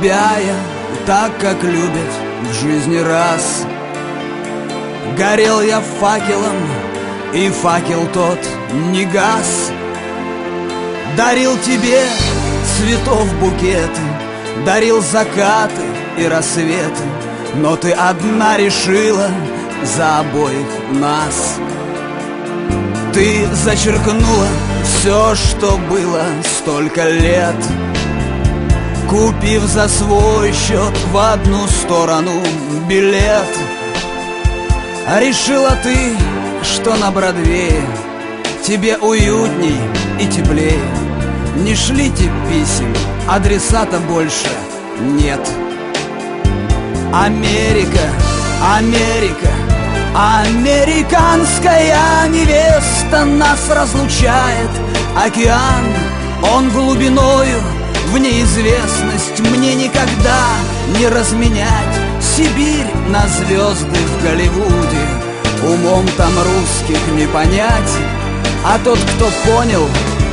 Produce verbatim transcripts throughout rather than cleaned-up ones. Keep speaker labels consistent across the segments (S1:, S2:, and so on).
S1: тебя я так, как любят в жизни раз. Горел я факелом, и факел тот не гас. Дарил тебе цветов букеты, дарил закаты и рассветы, но ты одна решила за обоих нас. Ты зачеркнула все, что было столько лет, купив за свой счет в одну сторону билет. Решила ты, что на Бродвее тебе уютней и теплее. Не шлите писем, адресата больше нет. Америка, Америка, американская невеста, нас разлучает океан. Он глубиною в неизвестность, мне никогда не разменять Сибирь на звезды в Голливуде. Умом там русских не понять, а тот, кто понял,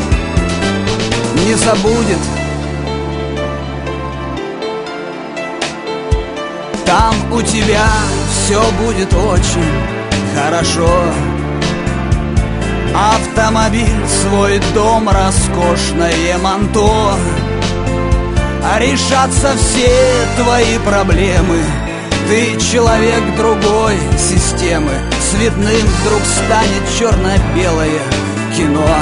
S1: не забудет. Там у тебя все будет очень хорошо. Автомобиль, свой дом, роскошное манто. Решатся все твои проблемы. Ты человек другой системы. Цветным вдруг станет черно-белое кино.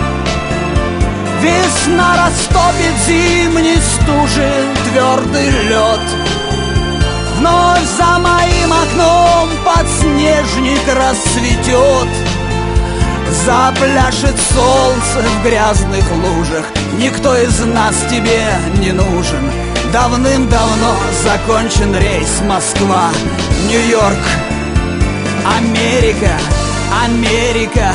S1: Весна растопит зимней стужи твердый лед. Вновь за моим окном подснежник расцветет. Запляшет солнце в грязных лужах. Никто из нас тебе не нужен. Давным-давно закончен рейс Москва-Нью-Йорк. Америка, Америка,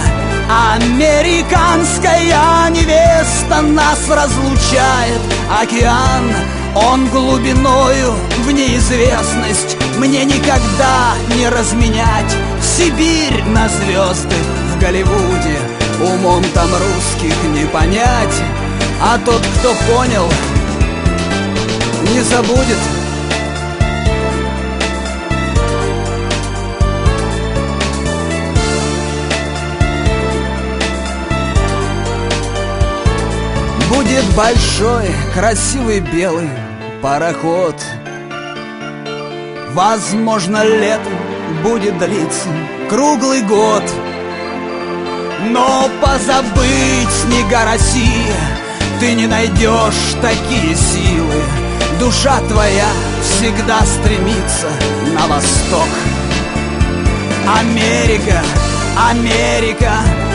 S1: американская невеста, нас разлучает океан. Он глубиною в неизвестность, мне никогда не разменять Сибирь на звезды в Голливуде. Умом там русских не понять, а тот, кто понял, не забудет. Будет большой, красивый белый пароход. Возможно, лето будет длиться круглый год. Но позабыть снега России ты не найдешь такие силы. Душа твоя всегда стремится на восток. Америка, Америка,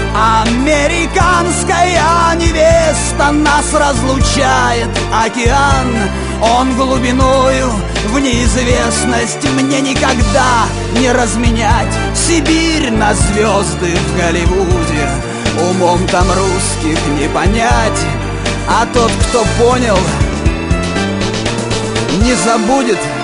S1: американская невеста, нас разлучает океан. Он глубиною в неизвестность, мне никогда не разменять Сибирь на звезды в Голливуде. Умом там русских не понять, а тот, кто понял, не забудет.